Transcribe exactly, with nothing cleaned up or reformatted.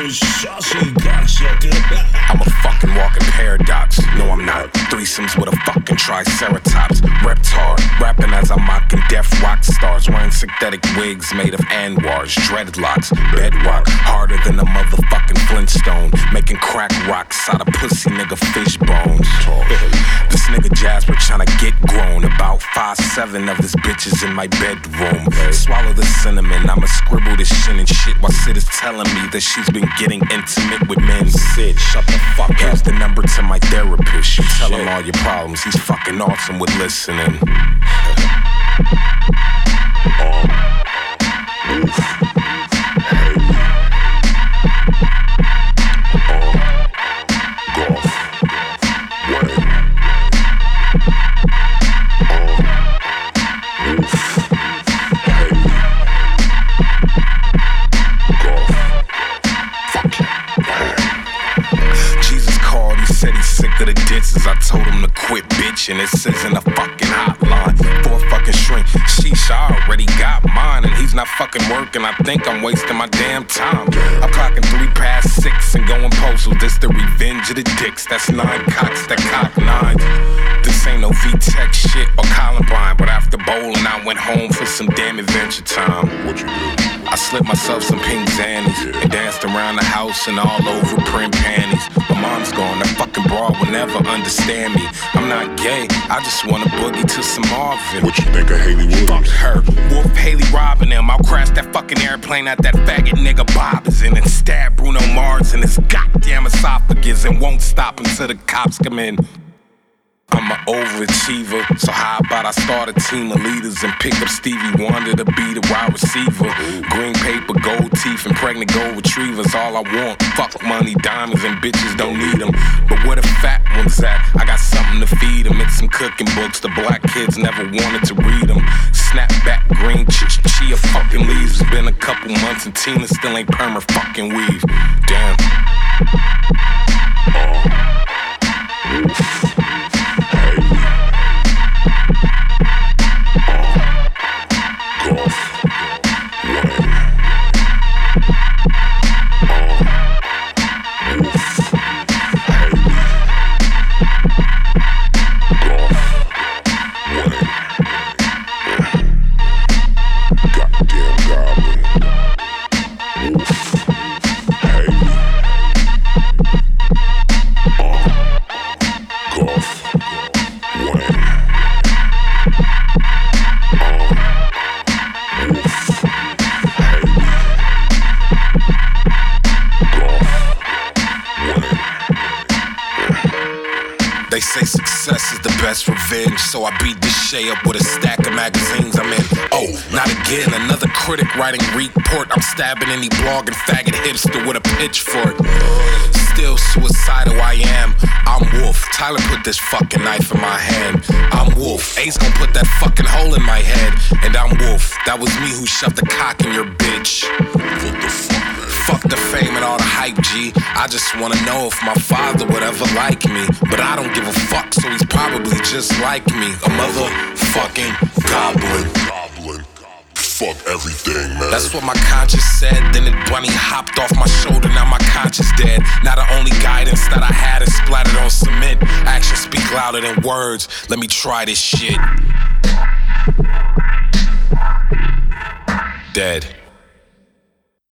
I'm a fucking walking paradox. No, I'm not. Threesomes with a fucking triceratops. Reptar, rapping as I'm mocking deaf rock stars. Wearing synthetic wigs made of Anwars. Dreadlocks, bedrock, harder than a motherfucking Flintstone. Making crack rocks out of pussy nigga fish bones. This nigga Jasper tryna get grown. About five seven of his bitches in my bedroom. Swallow the cinnamon, I'ma scribble this shit and shit while Sid is telling me that she's been getting intimate with men. Sid, shut the fuck up. Here's the number to my therapist. You tell him all your problems, he's fucking awesome with listening. um, oof. Hey. Um, golf. Wayne. Um, oof. Hey. Golf. Fuck you. Jesus called, he said he's sick of the disses. I told him to quit bitching, this isn't a fucking hotline. For a fucking shrink, sheesh, I already got mine. And he's not fucking working, I think I'm wasting my damn time. I'm clocking three past six and going postal. This the revenge of the dicks, that's nine cocks that cock nines. This ain't no V-Tech shit or Columbine. But after bowling, I went home for some damn adventure time. What you do? I slipped myself some pink zannies yeah. and danced around the house in all over print panties. My mom's gone, that fucking broad will never understand me. I'm not gay, I just wanna boogie to some Marvin. What you think of Haley Williams? Fuck her, Wolf Haley robbing him. I'll crash that fucking airplane at that faggot nigga Bob is in and stab Bruno Mars in his goddamn esophagus and won't stop until the cops come in. I'm an overachiever, so how about I start a team of leaders and pick up Stevie Wonder to be the wide receiver. Green paper, gold teeth, and pregnant gold retrievers, all I want. Fuck money, diamonds, and bitches don't need them. But where the fat ones at? I got something to feed them. It's some cooking books, the black kids never wanted to read them. Snapback, green, ch- chia fucking leaves. It's been a couple months and Tina still ain't perma fucking weave. Damn. Uh, oof. They say success is the best revenge, so I beat this Shay up with a stack of magazines I'm in. Oh, not again, another critic writing report. I'm stabbing any blogging faggot hipster with a pitchfork. Still suicidal I am, I'm Wolf. Tyler put this fucking knife in my hand. I'm Wolf, Ace gon' put that fucking hole in my head. And I'm Wolf, that was me who shoved the cock in your bitch. What the fuck? Fuck the fame and all the hype, G. I just wanna know if my father would ever like me. But I don't give a fuck, so he's probably just like me. A motherfucking goblin. Goblin. Fuck everything, man. That's what my conscience said. Then it bunny hopped off my shoulder, now my conscience dead. Now the only guidance that I had is splattered on cement. Actions speak louder than words. Let me try this shit. Dead.